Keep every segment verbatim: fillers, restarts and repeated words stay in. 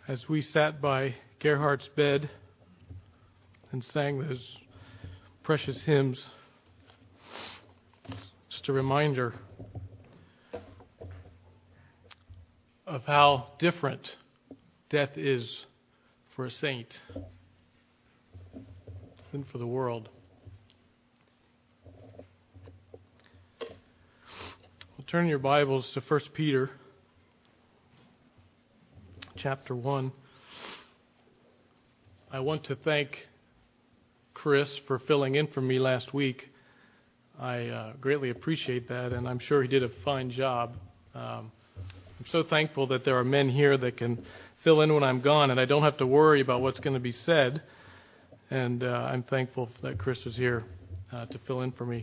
as we sat by Gerhardt's bed and sang those precious hymns, just a reminder of how different death is for a saint than for the world. Well, turn your Bibles to First Peter chapter one. I want to thank Chris for filling in for me last week. I uh, greatly appreciate that, and I'm sure he did a fine job. Um, I'm so thankful that there are men here that can fill in when I'm gone, and I don't have to worry about what's going to be said. And uh, I'm thankful that Chris was here uh, to fill in for me.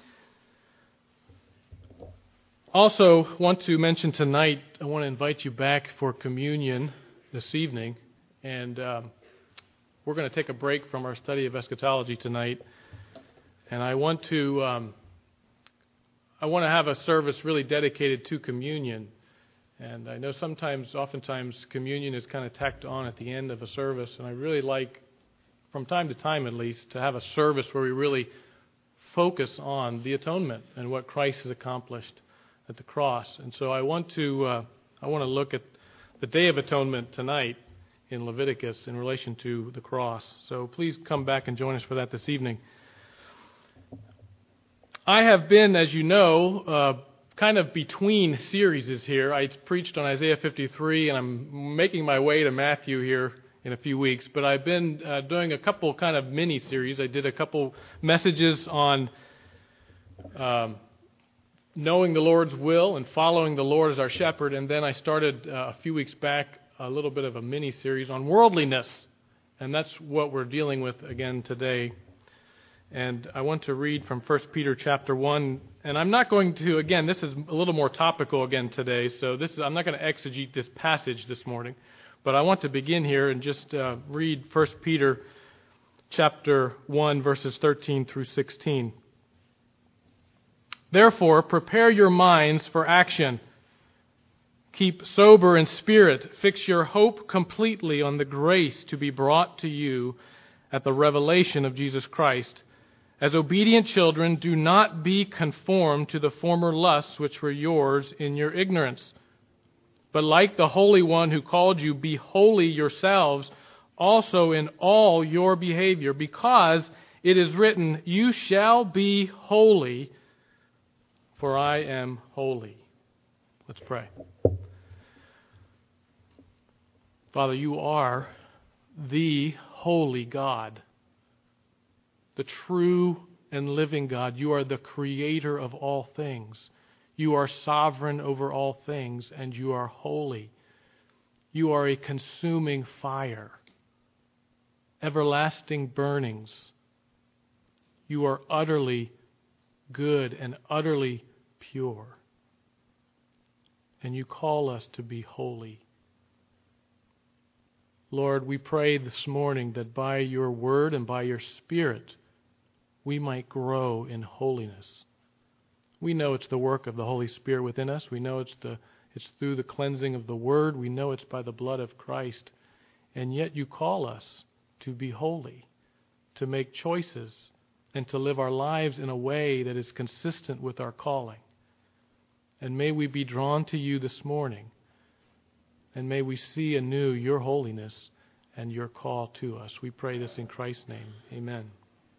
Also, want to mention tonight, I want to invite you back for communion this evening, and um, we're going to take a break from our study of eschatology tonight, and I want to um, I want to have a service really dedicated to communion. And I know sometimes, oftentimes, communion is kind of tacked on at the end of a service, and I really like, from time to time at least, to have a service where we really focus on the atonement and what Christ has accomplished at the cross. And so I want to uh, I want to look at the Day of Atonement tonight in Leviticus in relation to the cross. So please come back and join us for that this evening. I have been, as you know, uh, kind of between series here. I preached on Isaiah fifty-three, and I'm making my way to Matthew here in a few weeks. But I've been uh, doing a couple kind of mini-series. I did a couple messages on Um, knowing the Lord's will and following the Lord as our shepherd. And then I started uh, a few weeks back a little bit of a mini-series on worldliness. And that's what we're dealing with again today. And I want to read from First Peter chapter one. And I'm not going to, again, this is a little more topical again today. So this is I'm not going to exegete this passage this morning. But I want to begin here and just uh, read First Peter chapter one, verses thirteen through sixteen. Therefore, prepare your minds for action. Keep sober in spirit. Fix your hope completely on the grace to be brought to you at the revelation of Jesus Christ. As obedient children, do not be conformed to the former lusts which were yours in your ignorance. But like the Holy One who called you, be holy yourselves also in all your behavior, because it is written, you shall be holy, for I am holy. Let's pray. Father, you are the holy God, the true and living God. You are the creator of all things. You are sovereign over all things, and you are holy. You are a consuming fire, everlasting burnings. You are utterly good and utterly pure. And you call us to be holy. Lord, we pray this morning that by your word and by your Spirit, we might grow in holiness. We know it's the work of the Holy Spirit within us. We know it's the it's through the cleansing of the word. We know it's by the blood of Christ. And yet you call us to be holy, to make choices, and to live our lives in a way that is consistent with our calling. And may we be drawn to you this morning, and may we see anew your holiness and your call to us. We pray this in Christ's name. Amen.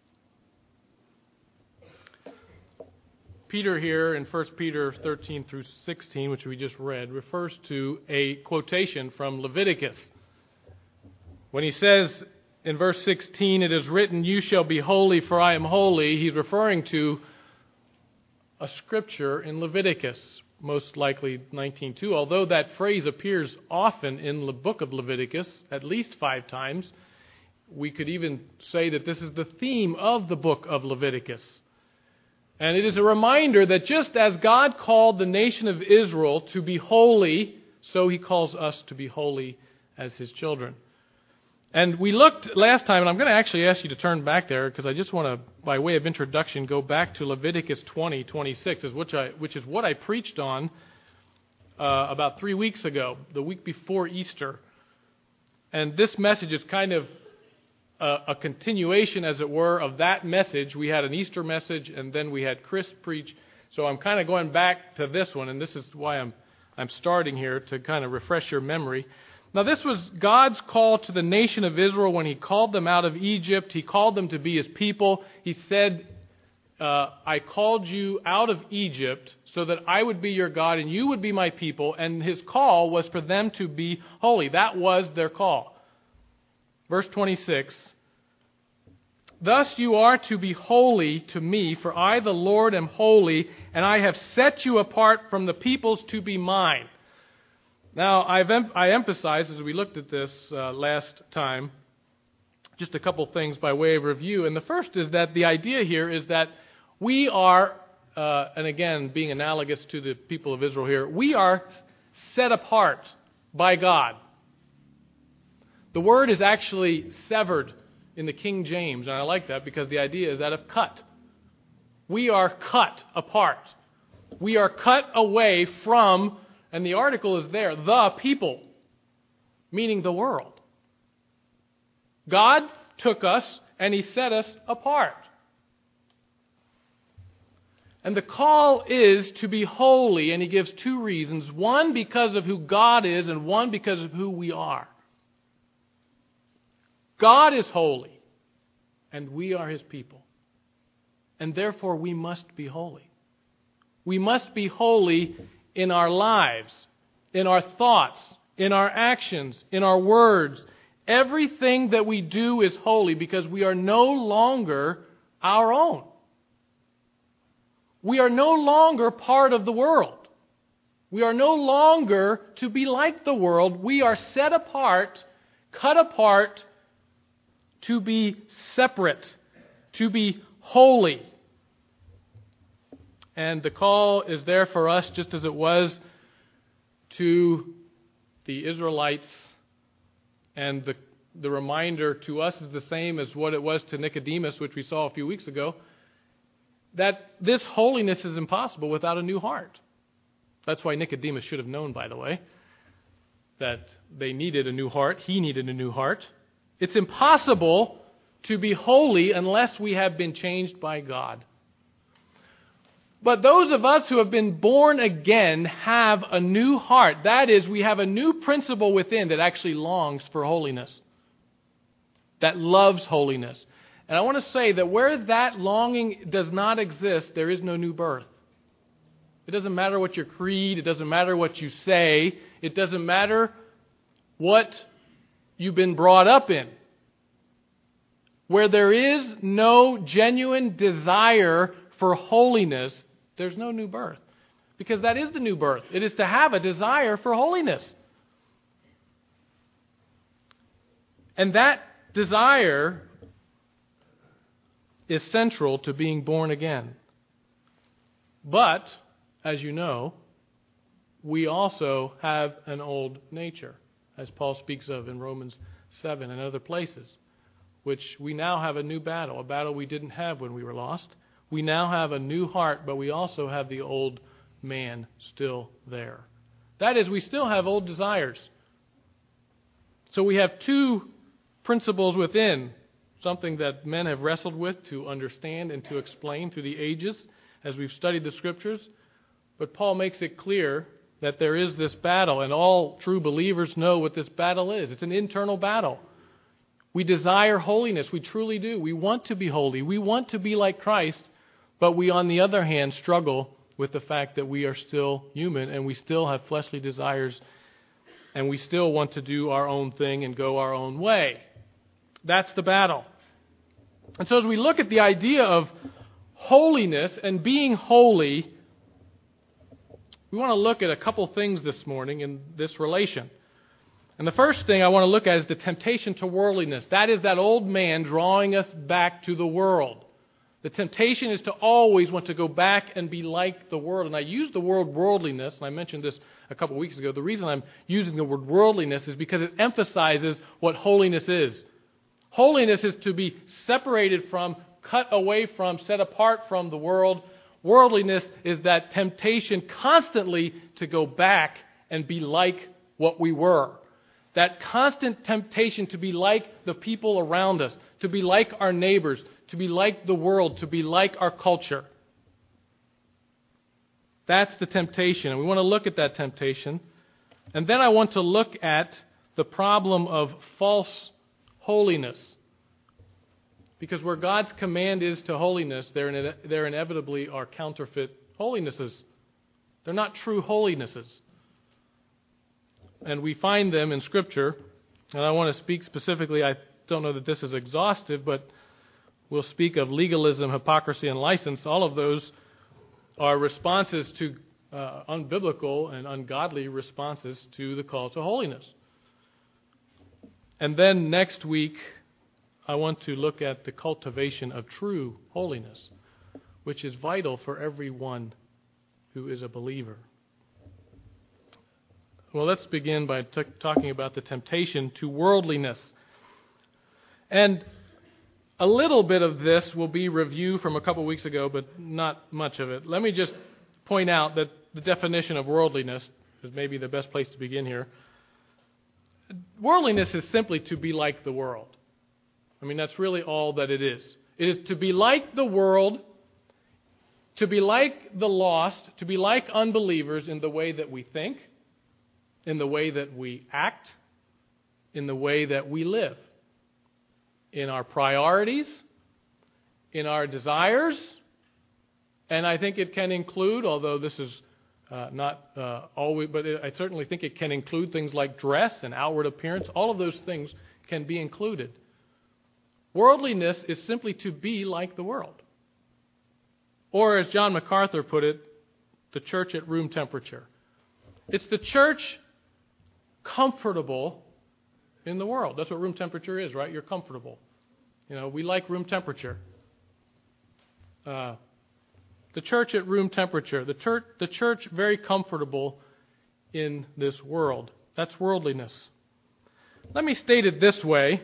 Peter here in First Peter thirteen through sixteen, which we just read, refers to a quotation from Leviticus. When he says in verse sixteen, it is written, you shall be holy, for I am holy, he's referring to a scripture in Leviticus, most likely nineteen two. Although that phrase appears often in the book of Leviticus, at least five times, we could even say that this is the theme of the book of Leviticus. And it is a reminder that just as God called the nation of Israel to be holy, so he calls us to be holy as his children. And we looked last time, and I'm going to actually ask you to turn back there, because I just want to, by way of introduction, go back to Leviticus twenty twenty-six, which I, which is what I preached on uh, about three weeks ago, the week before Easter. And this message is kind of a, a continuation, as it were, of that message. We had an Easter message, and then we had Chris preach. So I'm kind of going back to this one, and this is why I'm I'm starting here, to kind of refresh your memory. Now, this was God's call to the nation of Israel when He called them out of Egypt. He called them to be His people. He said, uh, I called you out of Egypt so that I would be your God and you would be my people. And His call was for them to be holy. That was their call. Verse twenty-six, thus you are to be holy to me, for I, the Lord, am holy, and I have set you apart from the peoples to be mine. Now, I've em- I emphasized, as we looked at this uh, last time, just a couple things by way of review. And the first is that the idea here is that we are, uh, and again, being analogous to the people of Israel here, we are set apart by God. The word is actually severed in the King James, and I like that because the idea is that of cut. We are cut apart. We are cut away from, and the article is there, the people, meaning the world. God took us and He set us apart. And the call is to be holy, and He gives two reasons. One, because of who God is, and one, because of who we are. God is holy, and we are His people. And therefore, we must be holy. We must be holy in our lives, in our thoughts, in our actions, in our words. Everything that we do is holy because we are no longer our own. We are no longer part of the world. We are no longer to be like the world. We are set apart, cut apart, to be separate, to be holy. And the call is there for us just as it was to the Israelites, and the, the reminder to us is the same as what it was to Nicodemus, which we saw a few weeks ago, that this holiness is impossible without a new heart. That's why Nicodemus should have known, by the way, that they needed a new heart. He needed a new heart. It's impossible to be holy unless we have been changed by God. But those of us who have been born again have a new heart. That is, we have a new principle within that actually longs for holiness, that loves holiness. And I want to say that where that longing does not exist, there is no new birth. It doesn't matter what your creed, it doesn't matter what you say, it doesn't matter what you've been brought up in. Where there is no genuine desire for holiness, there's no new birth. Because that is the new birth. It is to have a desire for holiness. And that desire is central to being born again. But, as you know, we also have an old nature, as Paul speaks of in Romans seven and other places, which we now have a new battle, a battle we didn't have when we were lost. We now have a new heart, but we also have the old man still there. That is, we still have old desires. So we have two principles within, something that men have wrestled with to understand and to explain through the ages as we've studied the Scriptures. But Paul makes it clear that there is this battle, and all true believers know what this battle is. It's an internal battle. We desire holiness. We truly do. We want to be holy. We want to be like Christ, but we, on the other hand, struggle with the fact that we are still human and we still have fleshly desires and we still want to do our own thing and go our own way. That's the battle. And so as we look at the idea of holiness and being holy, we want to look at a couple things this morning in this relation. And the first thing I want to look at is the temptation to worldliness. That is that old man drawing us back to the world. The temptation is to always want to go back and be like the world. And I use the word worldliness, and I mentioned this a couple of weeks ago. The reason I'm using the word worldliness is because it emphasizes what holiness is. Holiness is to be separated from, cut away from, set apart from the world. Worldliness is that temptation constantly to go back and be like what we were. That constant temptation to be like the people around us, to be like our neighbors, to be like the world, to be like our culture. That's the temptation. And we want to look at that temptation. And then I want to look at the problem of false holiness. Because where God's command is to holiness, there, ine- there inevitably are counterfeit holinesses. They're not true holinesses. And we find them in Scripture. And I want to speak specifically, I don't know that this is exhaustive, but we'll speak of legalism, hypocrisy, and license. All of those are responses to uh, unbiblical and ungodly responses to the call to holiness. And then next week, I want to look at the cultivation of true holiness, which is vital for everyone who is a believer. Well, let's begin by t- talking about the temptation to worldliness. And a little bit of this will be review from a couple weeks ago, but not much of it. Let me just point out that the definition of worldliness is maybe the best place to begin here. Worldliness is simply to be like the world. I mean, that's really all that it is. It is to be like the world, to be like the lost, to be like unbelievers in the way that we think, in the way that we act, in the way that we live, in our priorities, in our desires, and I think it can include, although this is uh, not uh, always, but it, I certainly think it can include things like dress and outward appearance. All of those things can be included. Worldliness is simply to be like the world. Or as John MacArthur put it, the church at room temperature. It's the church comfortable in the world. That's what room temperature is, right? You're comfortable. You know, we like room temperature. Uh, the church at room temperature. The church, the church very comfortable in this world. That's worldliness. Let me state it this way.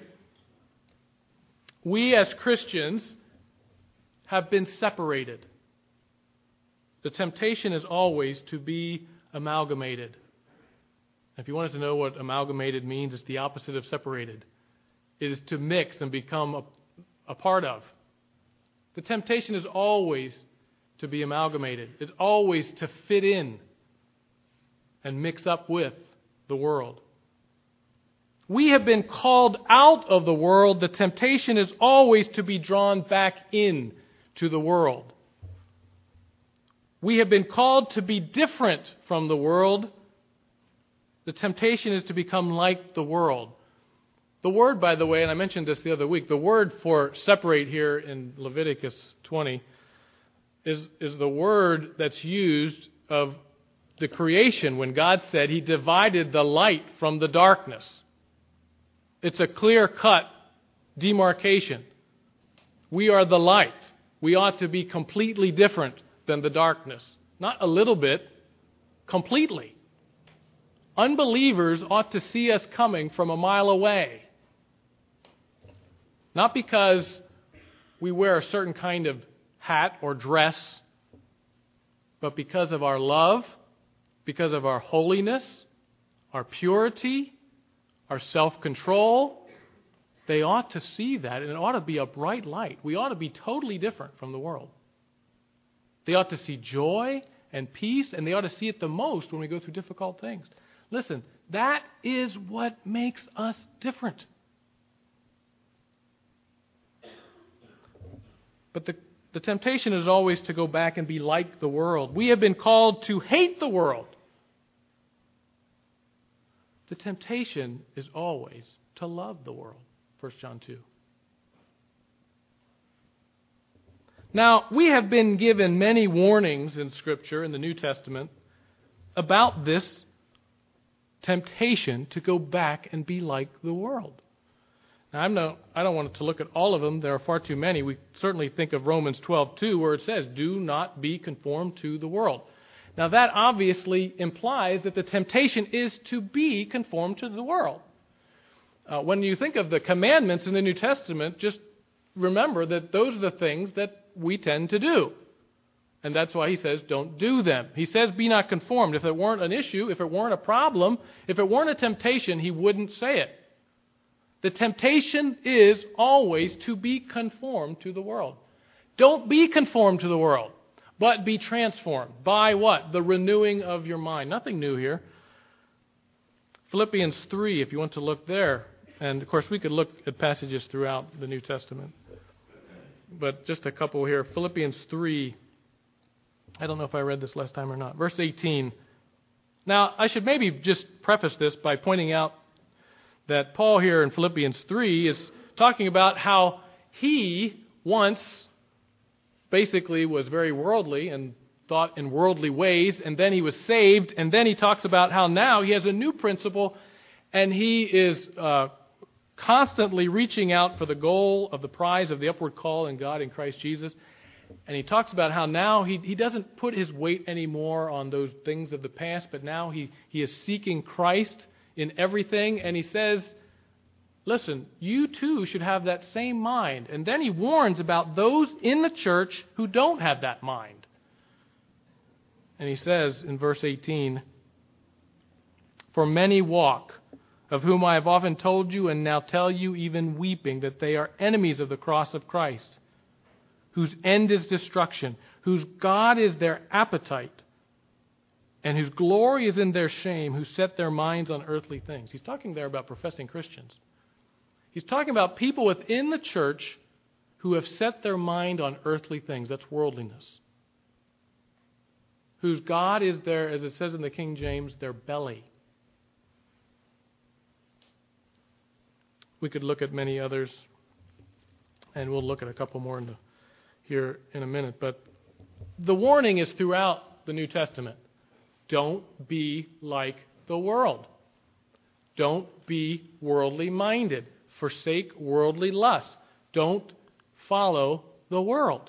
We as Christians have been separated. The temptation is always to be amalgamated. If you wanted to know what amalgamated means, it's the opposite of separated. It is to mix and become a, a part of. The temptation is always to be amalgamated. It's always to fit in and mix up with the world. We have been called out of the world. The temptation is always to be drawn back in to the world. We have been called to be different from the world. The temptation is to become like the world. The word, by the way, and I mentioned this the other week, the word for separate here in Leviticus twenty is, is the word that's used of the creation when God said He divided the light from the darkness. It's a clear-cut demarcation. We are the light. We ought to be completely different than the darkness. Not a little bit, completely. Unbelievers ought to see us coming from a mile away. Not because we wear a certain kind of hat or dress, but because of our love, because of our holiness, our purity, our self-control. They ought to see that, and it ought to be a bright light. We ought to be totally different from the world. They ought to see joy and peace, and they ought to see it the most when we go through difficult things. Listen, that is what makes us different. But the, the temptation is always to go back and be like the world. We have been called to hate the world. The temptation is always to love the world. First John two. Now, we have been given many warnings in Scripture, in the New Testament, about this temptation to go back and be like the world. Now, I'm no, I don't want to look at all of them. There are far too many. We certainly think of Romans twelve two, where it says, do not be conformed to the world. Now, that obviously implies that the temptation is to be conformed to the world. Uh, when you think of the commandments in the New Testament, just remember that those are the things that we tend to do. And that's why he says, don't do them. He says, be not conformed. If it weren't an issue, if it weren't a problem, if it weren't a temptation, he wouldn't say it. The temptation is always to be conformed to the world. Don't be conformed to the world, but be transformed. By what? The renewing of your mind. Nothing new here. Philippians three, if you want to look there. And, of course, we could look at passages throughout the New Testament. But just a couple here. Philippians three. I don't know if I read this last time or not. Verse eighteen. Now, I should maybe just preface this by pointing out that Paul here in Philippians three is talking about how he once basically was very worldly and thought in worldly ways, and then he was saved, and then he talks about how now he has a new principle, and he is uh, constantly reaching out for the goal of the prize of the upward call in God in Christ Jesus. And he talks about how now he, he doesn't put his weight anymore on those things of the past, but now he, he is seeking Christ in everything. And he says, listen, you too should have that same mind. And then he warns about those in the church who don't have that mind. And he says in verse eighteen, for many walk, of whom I have often told you and now tell you even weeping, that they are enemies of the cross of Christ, whose end is destruction, whose God is their appetite, and whose glory is in their shame, who set their minds on earthly things. He's talking there about professing Christians. He's talking about people within the church who have set their mind on earthly things. That's worldliness. Whose God is their, as it says in the King James, their belly. We could look at many others, and we'll look at a couple more in the here in a minute, but the warning is throughout the New Testament. Don't be like the world. Don't be worldly minded. Forsake worldly lusts. Don't follow the world.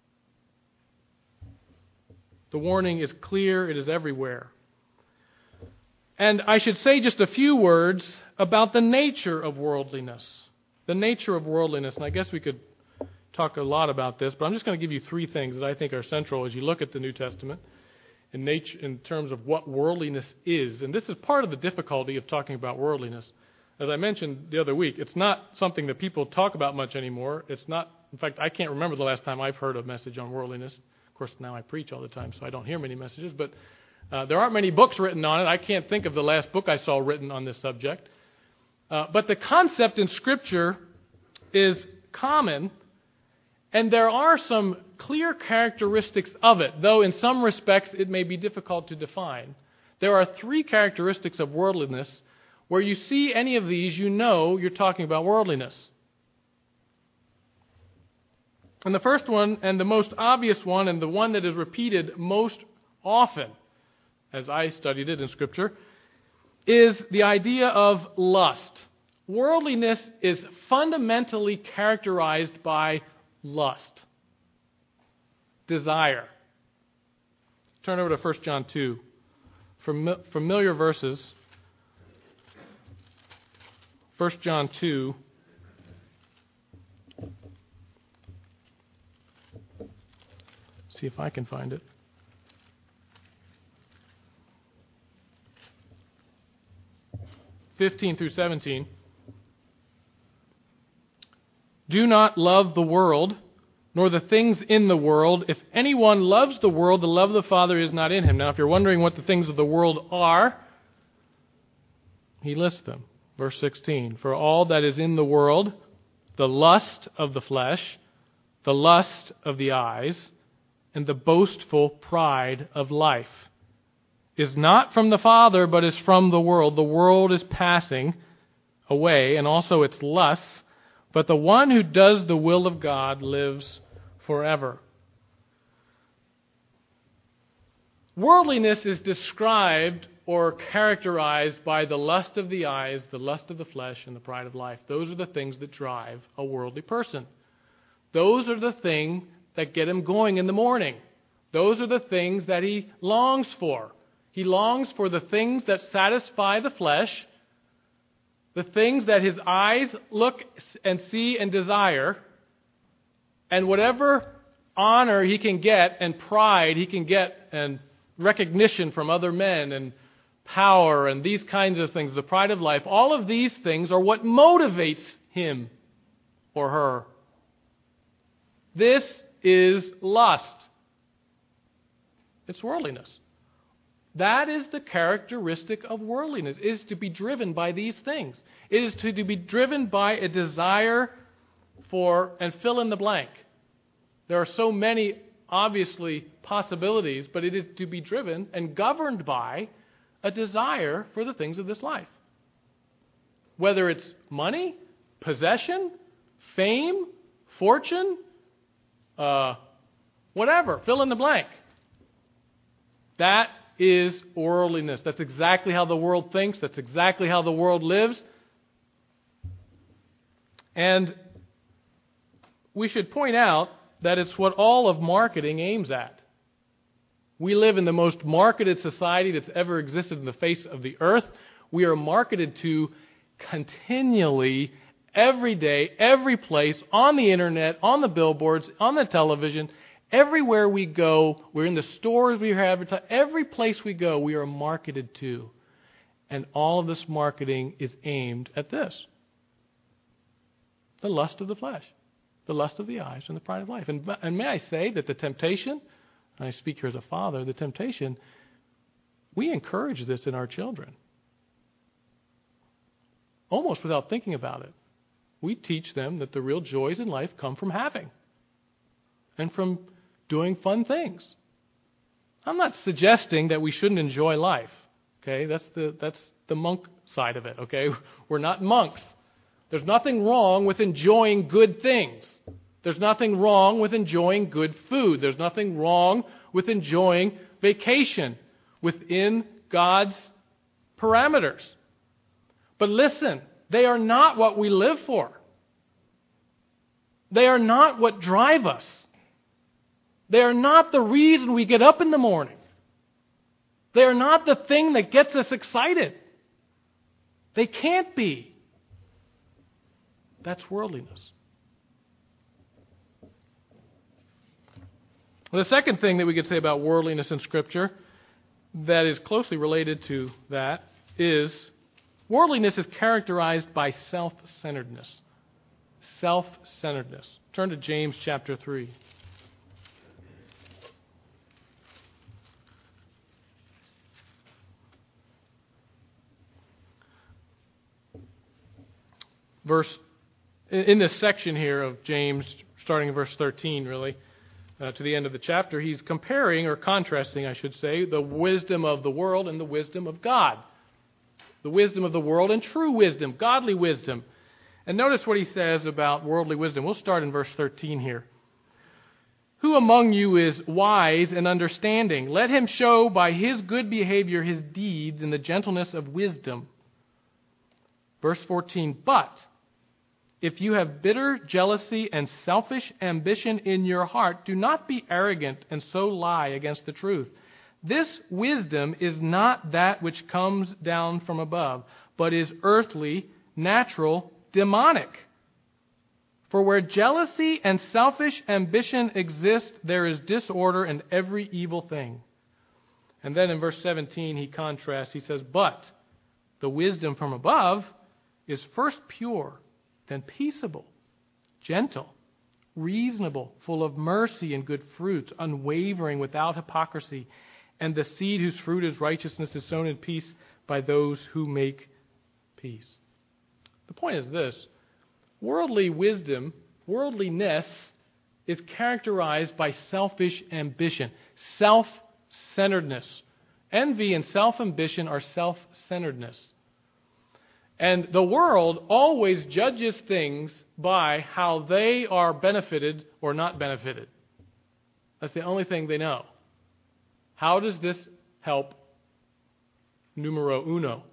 The warning is clear. It is everywhere. And I should say just a few words about the nature of worldliness. The nature of worldliness, and I guess we could talk a lot about this, but I'm just going to give you three things that I think are central as you look at the New Testament in nature, in terms of what worldliness is. And this is part of the difficulty of talking about worldliness. As I mentioned the other week, it's not something that people talk about much anymore. It's not, in fact, I can't remember the last time I've heard a message on worldliness. Of course, now I preach all the time, so I don't hear many messages, but uh, there aren't many books written on it. I can't think of the last book I saw written on this subject. Uh, but the concept in Scripture is common. And there are some clear characteristics of it, though in some respects it may be difficult to define. There are three characteristics of worldliness. Where you see any of these, you know you're talking about worldliness. And the first one, and the most obvious one, and the one that is repeated most often, as I studied it in Scripture, is the idea of lust. Worldliness is fundamentally characterized by lust, desire. Turn over to First John two. Fam- familiar verses. First John two. See if I can find it. fifteen through seventeen. Do not love the world, nor the things in the world. If anyone loves the world, the love of the Father is not in him. Now, if you're wondering what the things of the world are, he lists them. Verse sixteen, for all that is in the world, the lust of the flesh, the lust of the eyes, and the boastful pride of life, is not from the Father, but is from the world. The world is passing away, and also its lusts, but the one who does the will of God lives forever. Worldliness is described or characterized by the lust of the eyes, the lust of the flesh, and the pride of life. Those are the things that drive a worldly person. Those are the things that get him going in the morning. Those are the things that he longs for. He longs for the things that satisfy the flesh, the things that his eyes look and see and desire, and whatever honor he can get and pride he can get and recognition from other men and power and these kinds of things, the pride of life, all of these things are what motivates him or her. This is lust. It's worldliness. That is the characteristic of worldliness, is to be driven by these things. It is to, to be driven by a desire for, and fill in the blank. There are so many, obviously, possibilities, but it is to be driven and governed by a desire for the things of this life. Whether it's money, possession, fame, fortune, uh, whatever, fill in the blank. That is worldliness. That's exactly how the world thinks. That's exactly how the world lives. And we should point out that it's what all of marketing aims at. We live in the most marketed society that's ever existed in the face of the earth. We are marketed to continually, every day, every place, on the internet, on the billboards, on the television. Everywhere we go, we're in the stores we have advertised. Every place we go, we are marketed to. And all of this marketing is aimed at this. The lust of the flesh, the lust of the eyes, and the pride of life. And, and may I say that the temptation, and I speak here as a father, the temptation, we encourage this in our children. Almost without thinking about it. We teach them that the real joys in life come from having. And from doing fun things. I'm not suggesting that we shouldn't enjoy life. Okay, that's the that's the monk side of it. Okay, we're not monks. There's nothing wrong with enjoying good things. There's nothing wrong with enjoying good food. There's nothing wrong with enjoying vacation within God's parameters. But listen, they are not what we live for. They are not what drive us. They are not the reason we get up in the morning. They are not the thing that gets us excited. They can't be. That's worldliness. Well, the second thing that we could say about worldliness in Scripture that is closely related to that is worldliness is characterized by self-centeredness. Self-centeredness. Turn to James chapter three. Verse, in this section here of James, starting in verse thirteen, really, uh, to the end of the chapter, he's comparing, or contrasting, I should say, the wisdom of the world and the wisdom of God. The wisdom of the world and true wisdom, godly wisdom. And notice what he says about worldly wisdom. We'll start in verse thirteen here. Who among you is wise and understanding? Let him show by his good behavior his deeds in the gentleness of wisdom. Verse fourteen, but if you have bitter jealousy and selfish ambition in your heart, do not be arrogant and so lie against the truth. This wisdom is not that which comes down from above, but is earthly, natural, demonic. For where jealousy and selfish ambition exist, there is disorder and every evil thing. And then in verse seventeen, he contrasts. He says, but the wisdom from above is first pure, then peaceable, gentle, reasonable, full of mercy and good fruits, unwavering, without hypocrisy. And the seed whose fruit is righteousness is sown in peace by those who make peace. The point is this. Worldly wisdom, worldliness, is characterized by selfish ambition, self-centeredness. Envy and self-ambition are self-centeredness. And the world always judges things by how they are benefited or not benefited. That's the only thing they know. How does this help numero uno?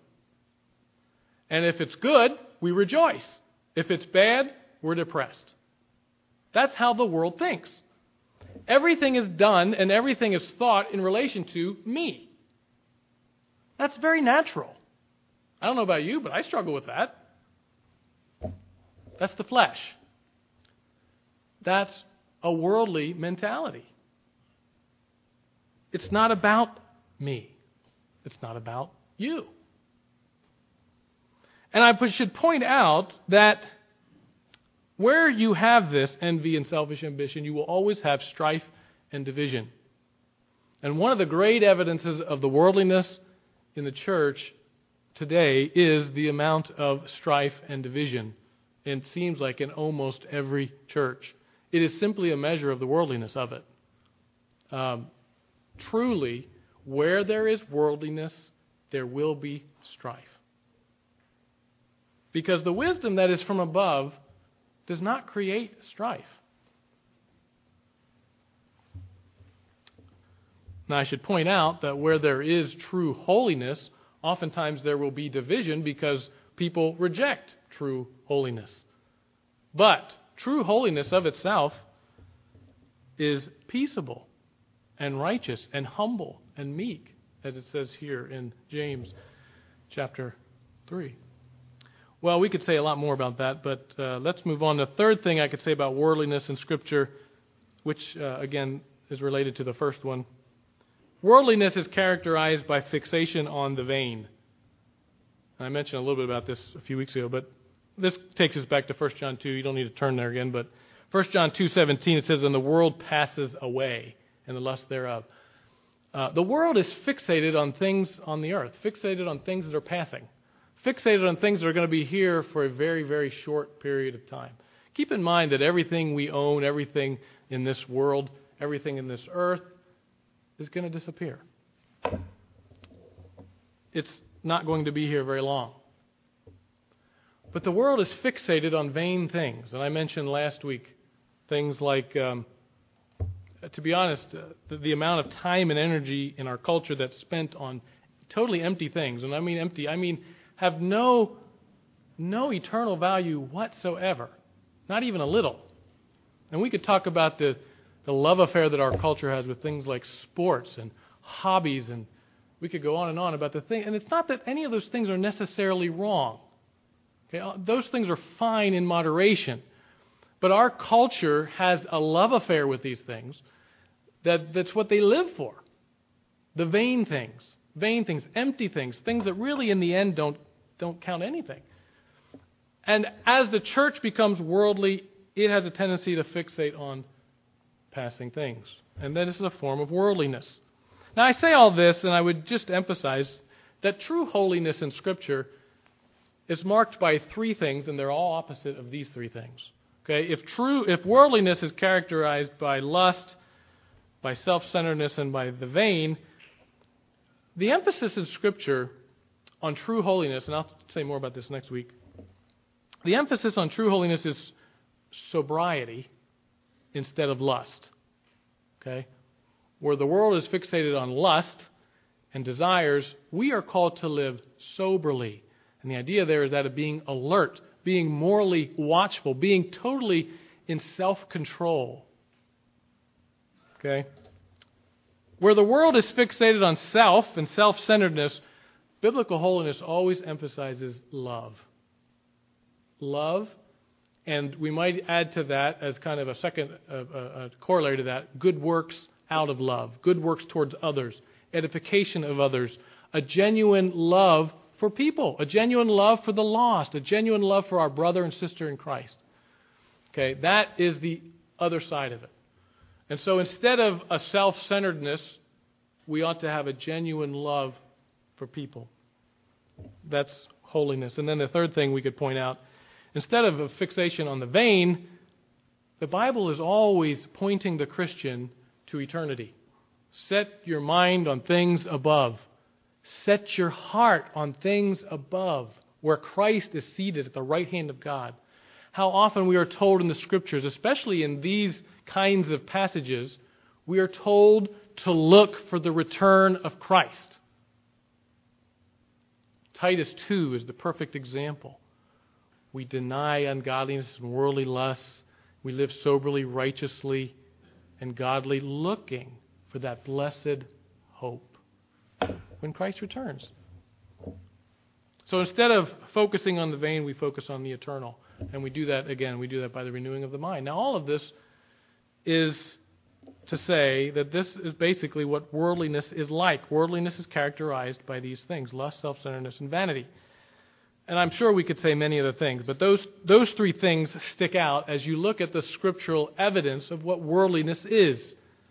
And if it's good, we rejoice. If it's bad, we're depressed. That's how the world thinks. Everything is done and everything is thought in relation to me. That's very natural. I don't know about you, but I struggle with that. That's the flesh. That's a worldly mentality. It's not about me. It's not about you. And I should point out that where you have this envy and selfish ambition, you will always have strife and division. And one of the great evidences of the worldliness in the church today is the amount of strife and division. And it seems like in almost every church. It is simply a measure of the worldliness of it. Um, truly, where there is worldliness, there will be strife. Because the wisdom that is from above does not create strife. Now, I should point out that where there is true holiness, oftentimes there will be division because people reject true holiness. But true holiness of itself is peaceable and righteous and humble and meek, as it says here in James chapter three. Well, we could say a lot more about that, but uh, let's move on. The third thing I could say about worldliness in Scripture, which, uh, again, is related to the first one. Worldliness is characterized by fixation on the vain. I mentioned a little bit about this a few weeks ago, but this takes us back to First John two. You don't need to turn there again, but First John two seventeen, it says, "And the world passes away, and the lust thereof." Uh, the world is fixated on things on the earth, fixated on things that are passing, fixated on things that are going to be here for a very, very short period of time. Keep in mind that everything we own, everything in this world, everything in this earth is going to disappear. It's not going to be here very long. But the world is fixated on vain things. And I mentioned last week things like, um, to be honest, uh, the, the amount of time and energy in our culture that's spent on totally empty things. And I mean empty, I mean have no, no eternal value whatsoever. Not even a little. And we could talk about the, the love affair that our culture has with things like sports and hobbies, and we could go on and on about the thing. And it's not that any of those things are necessarily wrong. Okay, those things are fine in moderation. But our culture has a love affair with these things. That, that's what they live for. The vain things. Vain things, empty things, things that really in the end don't, don't count anything. And as the church becomes worldly, it has a tendency to fixate on passing things. And that is a form of worldliness. Now I say all this, and I would just emphasize that true holiness in Scripture is marked by three things, and they're all opposite of these three things. Okay, if true, if worldliness is characterized by lust, by self-centeredness, and by the vain, the emphasis in Scripture on true holiness, and I'll say more about this next week, the emphasis on true holiness is sobriety instead of lust. Okay, where the world is fixated on lust and desires, we are called to live soberly. And the idea there is that of being alert, being morally watchful, being totally in self-control. Okay? Where the world is fixated on self and self-centeredness, biblical holiness always emphasizes love. Love, and we might add to that as kind of a second uh, uh, corollary to that, good works out of love, good works towards others, edification of others, a genuine love for people, a genuine love for the lost, a genuine love for our brother and sister in Christ. Okay, that is the other side of it. And so instead of a self-centeredness, we ought to have a genuine love for people. That's holiness. And then the third thing we could point out, instead of a fixation on the vain, the Bible is always pointing the Christian to eternity. Set your mind on things above. Set your heart on things above, where Christ is seated at the right hand of God. How often we are told in the Scriptures, especially in these kinds of passages, we are told to look for the return of Christ. Titus two is the perfect example. We deny ungodliness and worldly lusts. We live soberly, righteously, and godly, looking for that blessed hope when Christ returns. So instead of focusing on the vain, we focus on the eternal. And we do that, again, we do that by the renewing of the mind. Now, all of this is to say that this is basically what worldliness is like. Worldliness is characterized by these things: lust, self-centeredness, and vanity. And I'm sure we could say many other things, but those, those three things stick out as you look at the scriptural evidence of what worldliness is.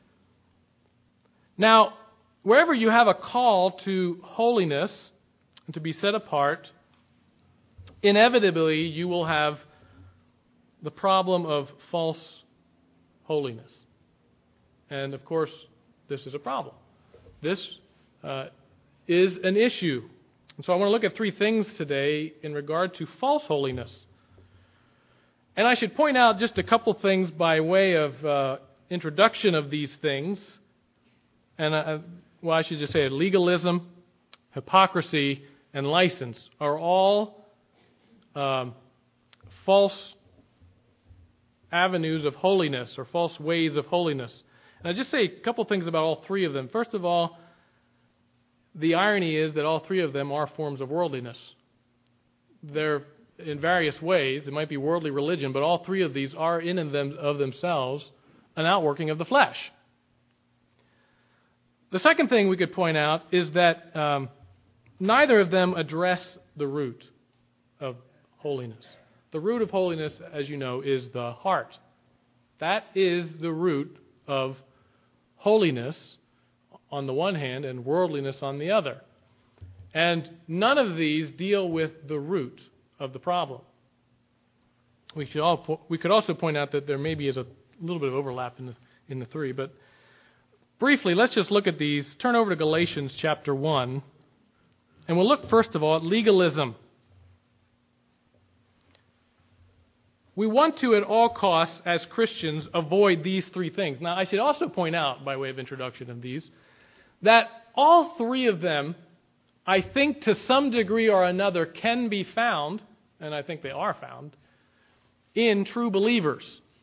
Now, wherever you have a call to holiness and to be set apart, inevitably you will have the problem of false holiness. And of course, this is a problem. This uh, is an issue. And so I want to look at three things today in regard to false holiness. And I should point out just a couple things by way of uh, introduction of these things. And uh, well, I should just say legalism, hypocrisy, and license are all um, false avenues of holiness or false ways of holiness. And I'll just say a couple things about all three of them. First of all, the irony is that all three of them are forms of worldliness. They're in various ways. It might be worldly religion, but all three of these are in and them, of themselves an outworking of the flesh. The second thing we could point out is that um, neither of them address the root of holiness. The root of holiness, as you know, is the heart. That is the root of holiness on the one hand and worldliness on the other. And none of these deal with the root of the problem. We should all po- we could also point out that there maybe is a little bit of overlap in the, in the three. But briefly, let's just look at these. Turn over to Galatians chapter one. And we'll look first of all at legalism. We want to, at all costs, as Christians, avoid these three things. Now, I should also point out, by way of introduction of these, that all three of them, I think to some degree or another, can be found, and I think they are found, in true believers.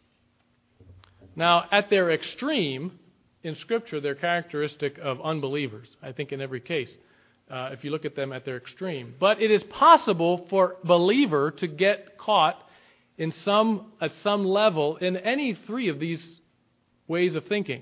Now, at their extreme, in Scripture, they're characteristic of unbelievers, I think in every case, uh, if you look at them at their extreme. But it is possible for a believer to get caught in some at some level in any three of these ways of thinking.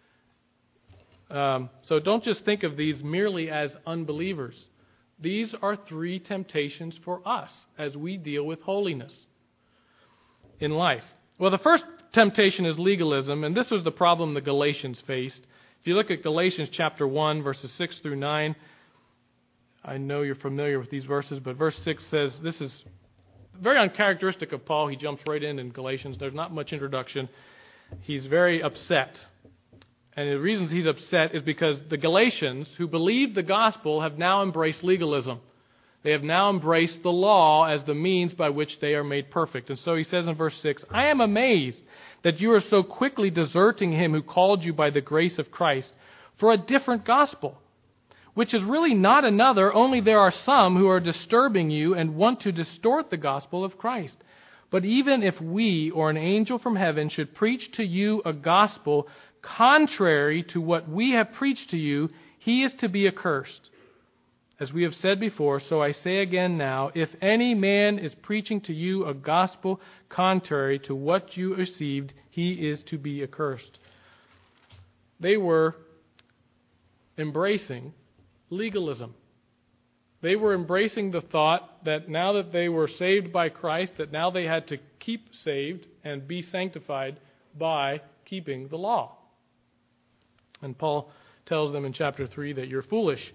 Um, so don't just think of these merely as unbelievers. These are three temptations for us as we deal with holiness in life. Well, the first temptation is legalism, and this was the problem the Galatians faced. If you look at Galatians chapter one, verses six through nine, I know you're familiar with these verses, but verse six says, this is very uncharacteristic of Paul. He jumps right in in Galatians. There's not much introduction. He's very upset. And the reasons he's upset is because the Galatians, who believed the gospel, have now embraced legalism. They have now embraced the law as the means by which they are made perfect. And so he says in verse six, I am amazed that you are so quickly deserting him who called you by the grace of Christ for a different gospel, which is really not another, only there are some who are disturbing you and want to distort the gospel of Christ. But even if we or an angel from heaven should preach to you a gospel contrary to what we have preached to you, he is to be accursed. As we have said before, so I say again now, if any man is preaching to you a gospel contrary to what you received, he is to be accursed. They were embracing legalism. They were embracing the thought that now that they were saved by Christ, that now they had to keep saved and be sanctified by keeping the law. And Paul tells them in chapter three that you're foolish.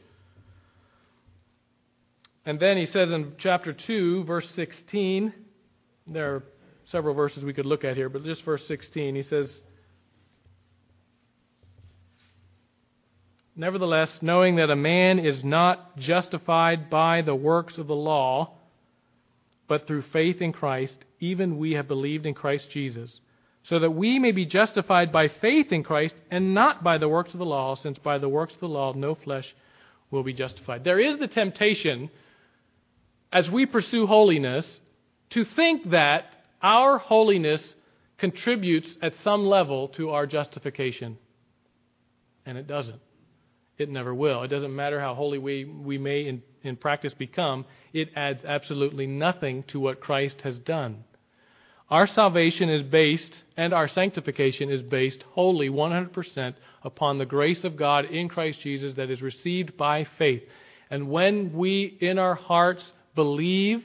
And then he says in chapter two, verse sixteen, there are several verses we could look at here, but just verse sixteen, he says, nevertheless, knowing that a man is not justified by the works of the law, but through faith in Christ, even we have believed in Christ Jesus, so that we may be justified by faith in Christ and not by the works of the law, since by the works of the law no flesh will be justified. There is the temptation, as we pursue holiness, to think that our holiness contributes at some level to our justification. And it doesn't. It never will. It doesn't matter how holy we, we may in, in practice become. It adds absolutely nothing to what Christ has done. Our salvation is based, and our sanctification is based wholly, one hundred percent, upon the grace of God in Christ Jesus that is received by faith. And when we, in our hearts, believe,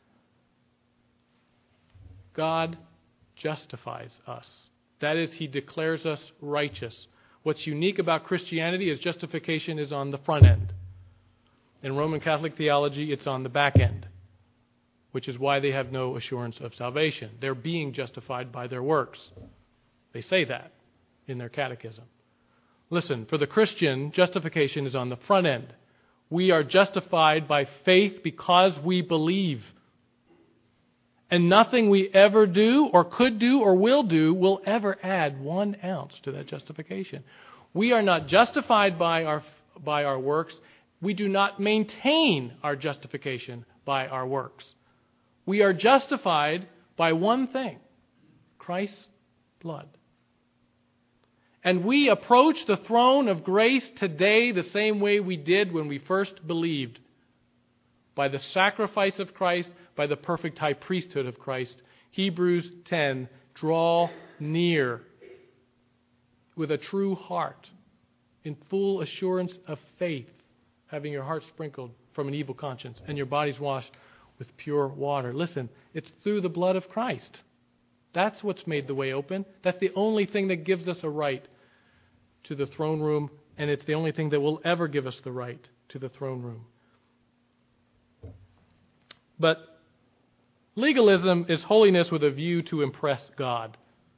God justifies us. That is, He declares us righteous. What's unique about Christianity is justification is on the front end. In Roman Catholic theology, it's on the back end, which is why they have no assurance of salvation. They're being justified by their works. They say that in their catechism. Listen, for the Christian, justification is on the front end. We are justified by faith because we believe. And nothing we ever do or could do or will do will ever add one ounce to that justification. We are not justified by our, by our works. We do not maintain our justification by our works. We are justified by one thing, Christ's blood. And we approach the throne of grace today the same way we did when we first believed. By the sacrifice of Christ, by the perfect high priesthood of Christ. Hebrews ten, draw near with a true heart, in full assurance of faith, having your heart sprinkled from an evil conscience and your bodies washed with pure water. Listen, it's through the blood of Christ. That's what's made the way open. That's the only thing that gives us a right to the throne room, and it's the only thing that will ever give us the right to the throne room. But legalism is holiness with a view to impress God.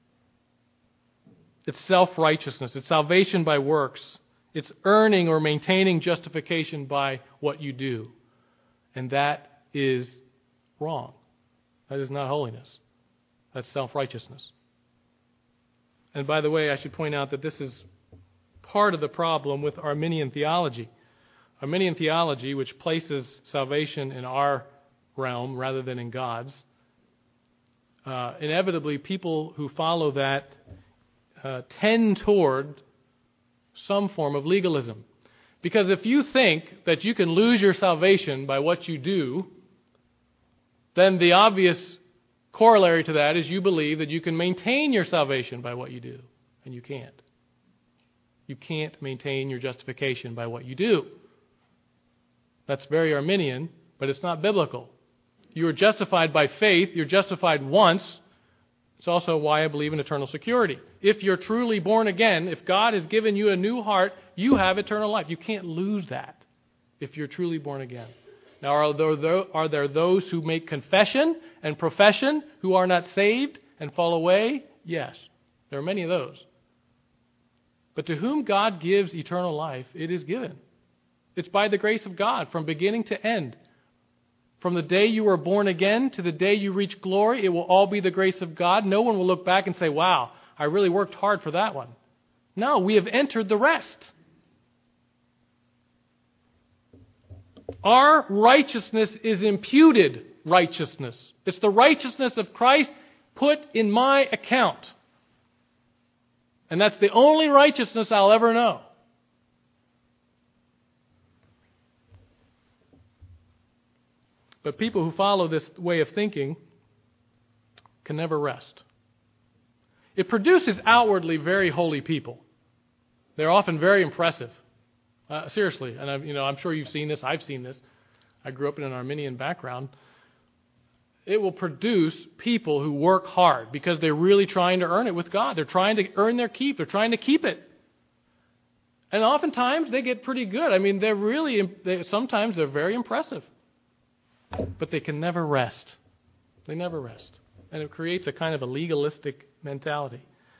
It's self-righteousness. It's salvation by works. It's earning or maintaining justification by what you do. And that is wrong. That is not holiness. That's self-righteousness. And by the way, I should point out that this is part of the problem with Arminian theology. Arminian theology, which places salvation in our realm rather than in God's, uh, inevitably people who follow that uh, tend toward some form of legalism. Because if you think that you can lose your salvation by what you do, then the obvious corollary to that is you believe that you can maintain your salvation by what you do. And you can't. You can't maintain your justification by what you do. That's very Arminian, but it's not biblical. You are justified by faith. You're justified once. It's also why I believe in eternal security. If you're truly born again, if God has given you a new heart, you have eternal life. You can't lose that if you're truly born again. Now, are there, are there those who make confession and profession who are not saved and fall away? Yes, there are many of those. But to whom God gives eternal life, it is given. It's by the grace of God from beginning to end. From the day you were born again to the day you reach glory, it will all be the grace of God. No one will look back and say, wow, I really worked hard for that one. No, we have entered the rest. Our righteousness is imputed righteousness. It's the righteousness of Christ put in my account. And that's the only righteousness I'll ever know. But people who follow this way of thinking can never rest. It produces outwardly very holy people. They're often very impressive. Uh, seriously, and I've, you know, I'm sure you've seen this. I've seen this. I grew up in an Arminian background. It will produce people who work hard because they're really trying to earn it with God. They're trying to earn their keep. They're trying to keep it. And oftentimes they get pretty good. I mean, they're really, they, sometimes they're very impressive. But they can never rest. They never rest. And it creates a kind of a legalistic mentality.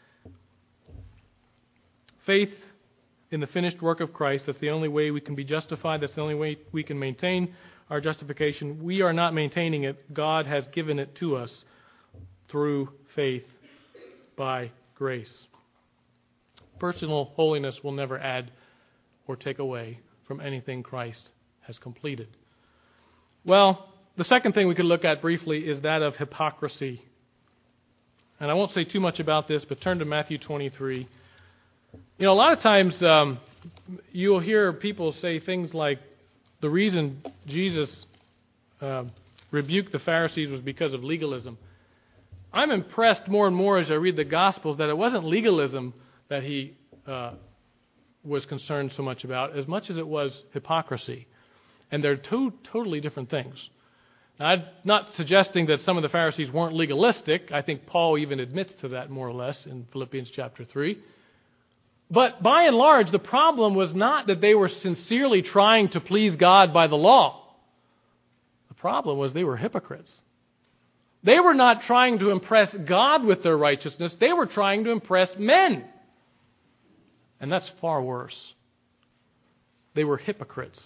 Faith in the finished work of Christ, that's the only way we can be justified. That's the only way we can maintain our justification. We are not maintaining it. God has given it to us through faith by grace. Personal holiness will never add or take away from anything Christ has completed. Well, the second thing we could look at briefly is that of hypocrisy. And I won't say too much about this, but turn to Matthew twenty-three. You know, a lot of times um, you'll hear people say things like, the reason Jesus uh, rebuked the Pharisees was because of legalism. I'm impressed more and more as I read the Gospels that it wasn't legalism that he uh, was concerned so much about, as much as it was hypocrisy. And they're two totally different things. Now, I'm not suggesting that some of the Pharisees weren't legalistic. I think Paul even admits to that more or less in Philippians chapter three. But by and large, the problem was not that they were sincerely trying to please God by the law. The problem was they were hypocrites. They were not trying to impress God with their righteousness. They were trying to impress men. And that's far worse. They were hypocrites.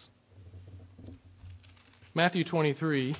Matthew twenty-three.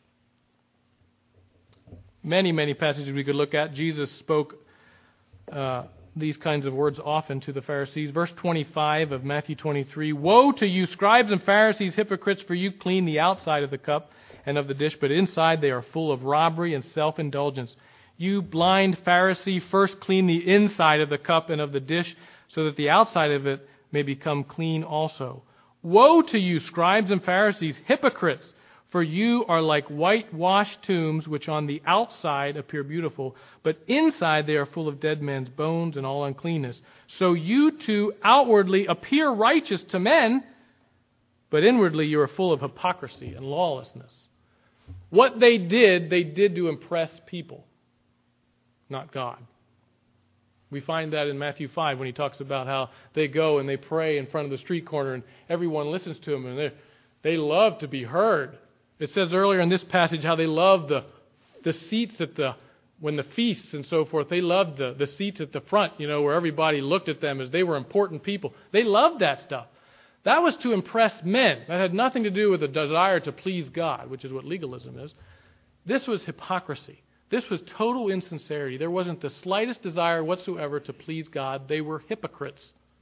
Many, many passages we could look at. Jesus spoke uh, these kinds of words often to the Pharisees. Verse twenty-five of Matthew twenty-three. Woe to you, scribes and Pharisees, hypocrites, for you clean the outside of the cup and of the dish, but inside they are full of robbery and self-indulgence. You blind Pharisee, first clean the inside of the cup and of the dish, so that the outside of it may become clean also. Woe to you, scribes and Pharisees, hypocrites, for you are like whitewashed tombs, which on the outside appear beautiful, but inside they are full of dead men's bones and all uncleanness. So you too outwardly appear righteous to men, but inwardly you are full of hypocrisy and lawlessness. What they did, they did to impress people, not God. We find that in Matthew five when he talks about how they go and they pray in front of the street corner and everyone listens to them and they love to be heard. It says earlier in this passage how they loved the the seats at the, when the feasts and so forth, they loved the, the seats at the front, you know, where everybody looked at them as they were important people. They loved that stuff. That was to impress men. That had nothing to do with a desire to please God, which is what legalism is. This was hypocrisy. This was total insincerity. There wasn't the slightest desire whatsoever to please God. They were hypocrites.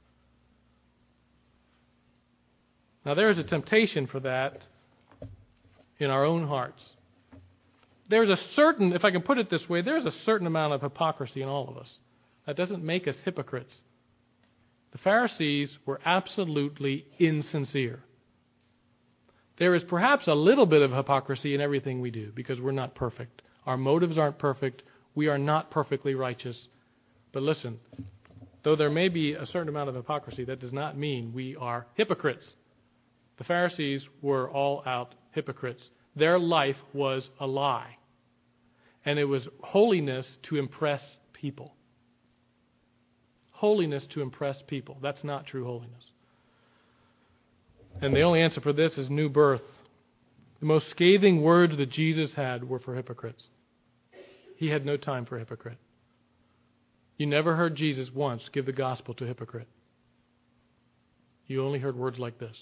Now there is a temptation for that in our own hearts. There's a certain, if I can put it this way, there's a certain amount of hypocrisy in all of us. That doesn't make us hypocrites. The Pharisees were absolutely insincere. There is perhaps a little bit of hypocrisy in everything we do because we're not perfect. Our motives aren't perfect. We are not perfectly righteous. But listen, though there may be a certain amount of hypocrisy, that does not mean we are hypocrites. The Pharisees were all-out hypocrites. Their life was a lie. And it was holiness to impress people. Holiness to impress people. That's not true holiness. And the only answer for this is new birth. The most scathing words that Jesus had were for hypocrites. He had no time for a hypocrite. You never heard Jesus once give the gospel to a hypocrite. You only heard words like this.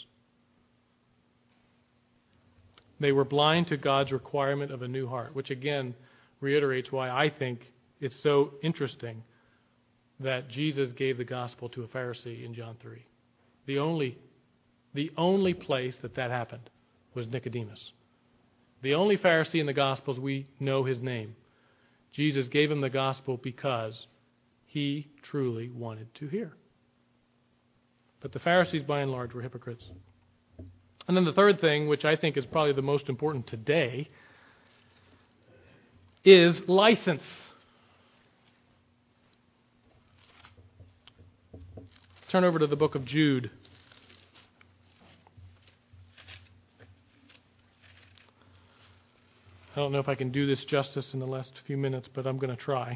They were blind to God's requirement of a new heart, which again reiterates why I think it's so interesting that Jesus gave the gospel to a Pharisee in John three. The only, the only place that that happened was Nicodemus. The only Pharisee in the Gospels we know his name. Jesus gave him the gospel because he truly wanted to hear. But the Pharisees, by and large, were hypocrites. And then the third thing, which I think is probably the most important today, is license. Turn over to the book of Jude. I don't know if I can do this justice in the last few minutes, but I'm going to try.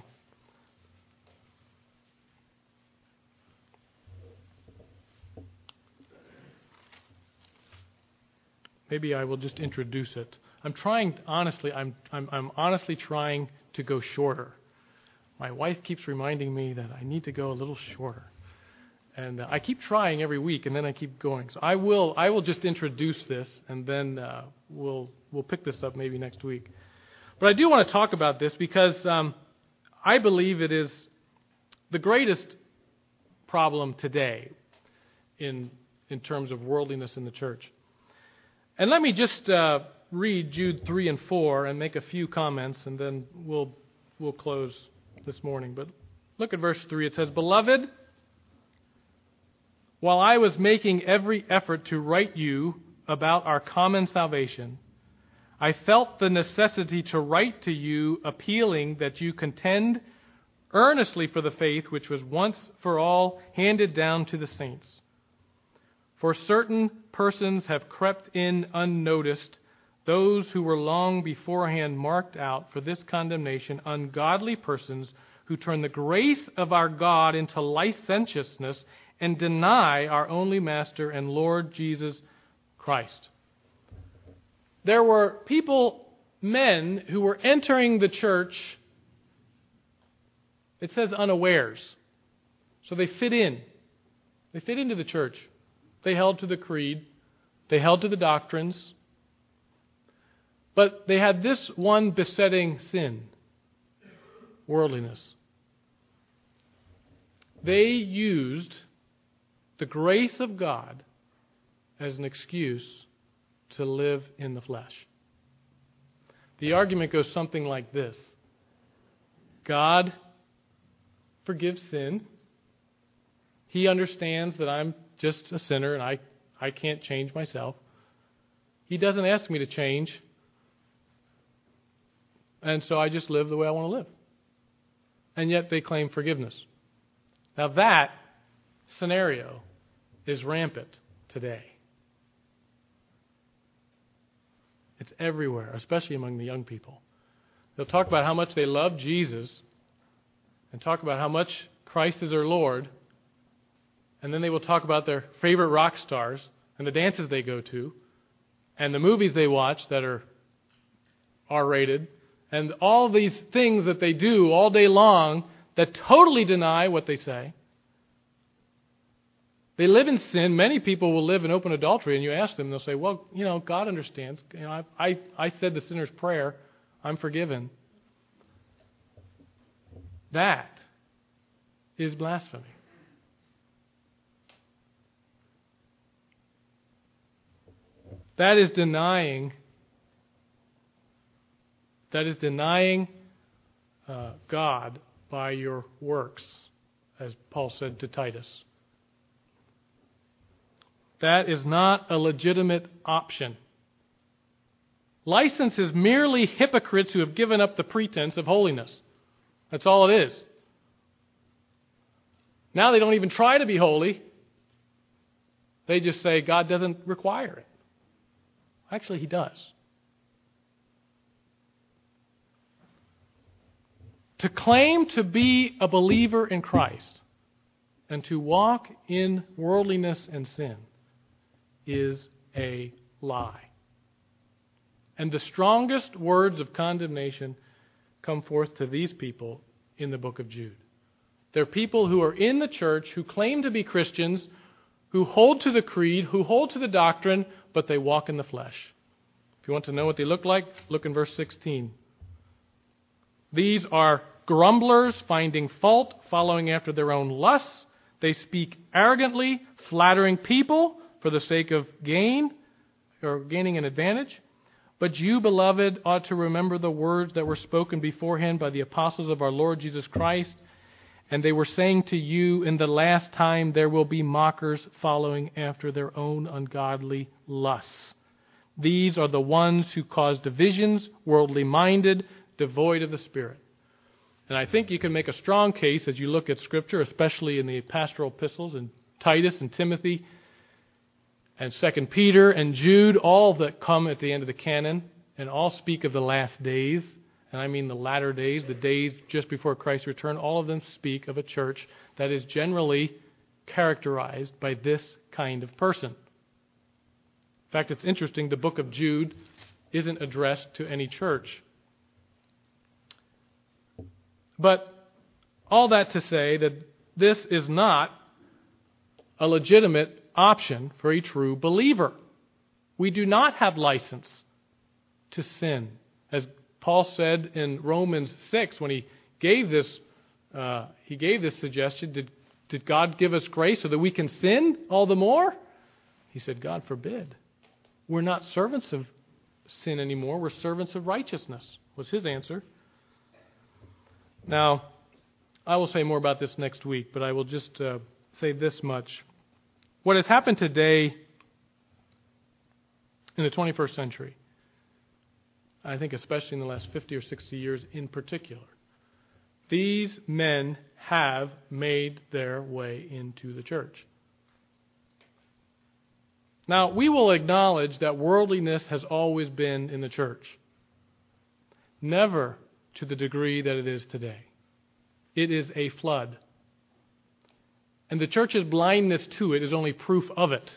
Maybe I will just introduce it. I'm trying, honestly, I'm, I'm, I'm honestly trying to go shorter. My wife keeps reminding me that I need to go a little shorter. And uh, I keep trying every week, and then I keep going. So I will, I will just introduce this, and then uh, we'll, we'll pick this up maybe next week. But I do want to talk about this because um, I believe it is the greatest problem today in in terms of worldliness in the church. And let me just uh, read Jude three and four and make a few comments, and then we'll we'll close this morning. But look at verse three. It says, "Beloved, while I was making every effort to write you about our common salvation, I felt the necessity to write to you, appealing that you contend earnestly for the faith which was once for all handed down to the saints. For certain persons have crept in unnoticed, those who were long beforehand marked out for this condemnation, ungodly persons who turn the grace of our God into licentiousness and deny our only Master and Lord Jesus Christ. There were people, men, who were entering the church, it says unawares. So they fit in. They fit into the church. They held to the creed. They held to the doctrines. But they had this one besetting sin: worldliness. They used the grace of God as an excuse to live in the flesh. The argument goes something like this: God forgives sin. He understands that I'm just a sinner and I, I can't change myself. He doesn't ask me to change. And so I just live the way I want to live. And yet they claim forgiveness. Now that scenario is rampant today. It's everywhere, especially among the young people. They'll talk about how much they love Jesus and talk about how much Christ is their Lord. And then they will talk about their favorite rock stars and the dances they go to and the movies they watch that are R-rated and all these things that they do all day long that totally deny what they say. They live in sin. Many people will live in open adultery, and you ask them, they'll say, well, you know, God understands. You know, I, I, I said the sinner's prayer. I'm forgiven. That is blasphemy. That is denying, that is denying uh, God by your works, as Paul said to Titus. That is not a legitimate option. License is merely hypocrites who have given up the pretense of holiness. That's all it is. Now they don't even try to be holy. They just say God doesn't require it. Actually, He does. To claim to be a believer in Christ and to walk in worldliness and sin is a lie. And the strongest words of condemnation come forth to these people in the book of Jude. They're people who are in the church, who claim to be Christians, who hold to the creed, who hold to the doctrine, but they walk in the flesh. If you want to know what they look like, look in verse sixteen. These are grumblers, finding fault, following after their own lusts. They speak arrogantly, flattering people for the sake of gain, or gaining an advantage. But you, beloved, ought to remember the words that were spoken beforehand by the apostles of our Lord Jesus Christ. And they were saying to you, in the last time there will be mockers following after their own ungodly lusts. These are the ones who cause divisions, worldly minded, devoid of the Spirit. And I think you can make a strong case as you look at Scripture, especially in the pastoral epistles, in Titus and Timothy, and Second Peter and Jude, all that come at the end of the canon, and all speak of the last days. And I mean the latter days, the days just before Christ's return. All of them speak of a church that is generally characterized by this kind of person. In fact, it's interesting, the book of Jude isn't addressed to any church. But all that to say that this is not a legitimate option for a true believer. We do not have license to sin. As Paul said in Romans six, when he gave this, uh, he gave this suggestion, did, did God give us grace so that we can sin all the more? He said, God forbid. We're not servants of sin anymore. We're servants of righteousness, was his answer. Now, I will say more about this next week, but I will just uh, say this much. What has happened today in the twenty-first century I think especially in the last fifty or sixty years in particular, these men have made their way into the church. Now, we will acknowledge that worldliness has always been in the church. Never to the degree that it is today. It is a flood. And the church's blindness to it is only proof of it.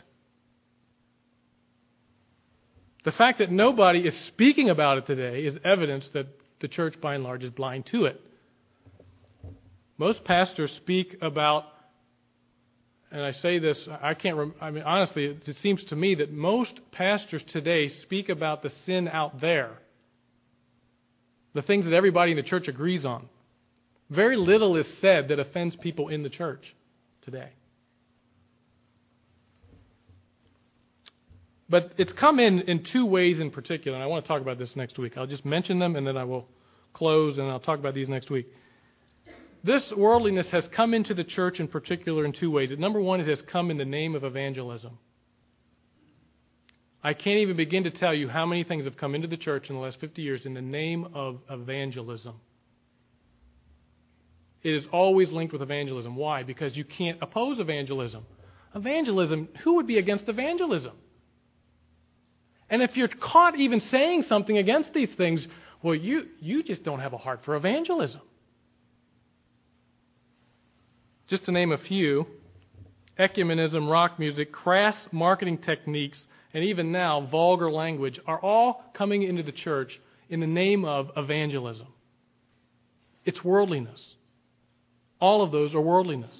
The fact that nobody is speaking about it today is evidence that the church, by and large, is blind to it. Most pastors speak about, and I say this, I can't, rem- I mean, honestly, it, it seems to me that most pastors today speak about the sin out there, the things that everybody in the church agrees on. Very little is said that offends people in the church today. But it's come in in two ways in particular, and I want to talk about this next week. I'll just mention them, and then I will close, and I'll talk about these next week. This worldliness has come into the church in particular in two ways. Number one, it has come in the name of evangelism. I can't even begin to tell you how many things have come into the church in the last fifty years in the name of evangelism. It is always linked with evangelism. Why? Because you can't oppose evangelism. Evangelism, who would be against evangelism? And if you're caught even saying something against these things, well, you, you just don't have a heart for evangelism. Just to name a few, ecumenism, rock music, crass marketing techniques, and even now vulgar language are all coming into the church in the name of evangelism. It's worldliness. All of those are worldliness.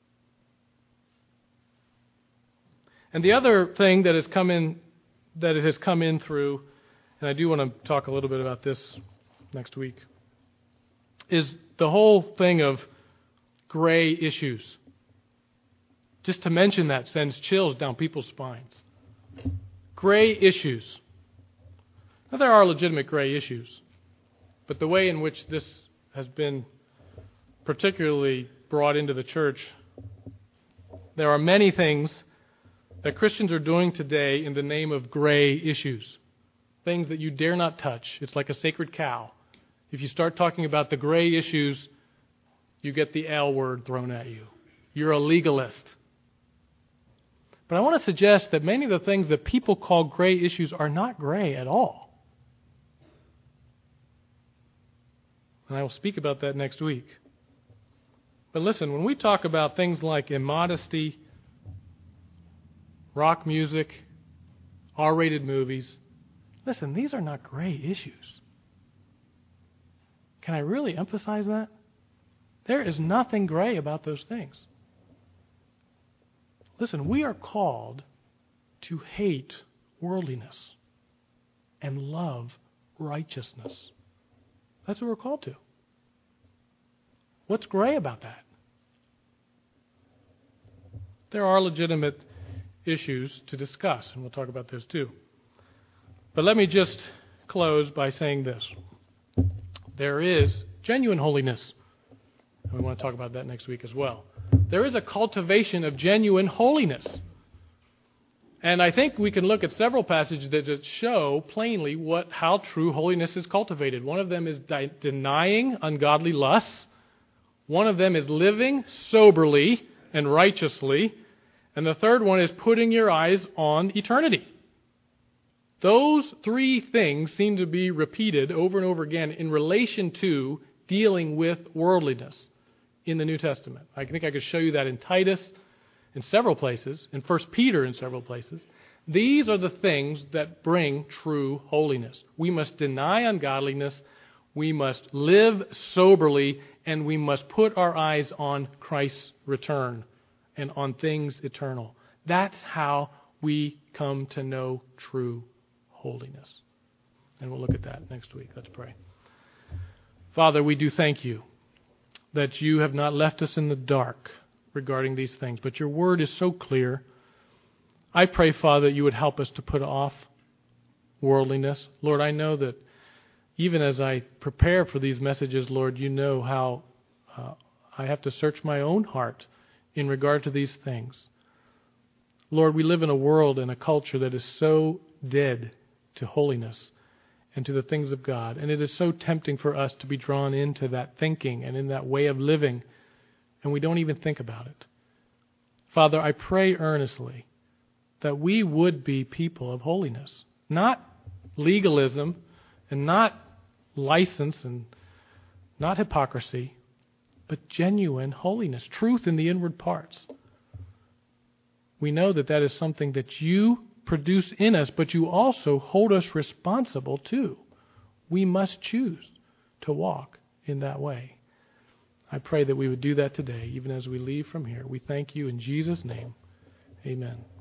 And the other thing that has come in, that it has come in through, and I do want to talk a little bit about this next week, is the whole thing of gray issues. Just to mention that sends chills down people's spines. Gray issues. Now, there are legitimate gray issues, but the way in which this has been particularly brought into the church, there are many things that Christians are doing today in the name of gray issues. Things that you dare not touch. It's like a sacred cow. If you start talking about the gray issues, you get the L word thrown at you. You're a legalist. But I want to suggest that many of the things that people call gray issues are not gray at all. And I will speak about that next week. But listen, when we talk about things like immodesty, rock music, R-rated movies, listen, these are not gray issues. Can I really emphasize that? There is nothing gray about those things. Listen, we are called to hate worldliness and love righteousness. That's what we're called to. What's gray about that? There are legitimate issues to discuss, and we'll talk about those too. But let me just close by saying this. There is genuine holiness. And we want to talk about that next week as well. There is a cultivation of genuine holiness. And I think we can look at several passages that show plainly what how true holiness is cultivated. One of them is di- denying ungodly lusts. One of them is living soberly and righteously. And the third one is putting your eyes on eternity. Those three things seem to be repeated over and over again in relation to dealing with worldliness in the New Testament. I think I could show you that in Titus in several places, in First Peter in several places. These are the things that bring true holiness. We must deny ungodliness, we must live soberly, and we must put our eyes on Christ's return and on things eternal. That's how we come to know true holiness. And we'll look at that next week. Let's pray. Father, we do thank you that you have not left us in the dark regarding these things, but your word is so clear. I pray, Father, that you would help us to put off worldliness. Lord, I know that even as I prepare for these messages, Lord, you know how uh, I have to search my own heart in regard to these things. Lord, we live in a world and a culture that is so dead to holiness. and to the things of God. And it is so tempting for us to be drawn into that thinking and in that way of living, and we don't even think about it. Father, I pray earnestly that we would be people of holiness, not legalism and not license and not hypocrisy, but genuine holiness, truth in the inward parts. We know that that is something that you produce in us, but you also hold us responsible too. We must choose to walk in that way. I pray that we would do that today, even as we leave from here. We thank you in Jesus' name. Amen.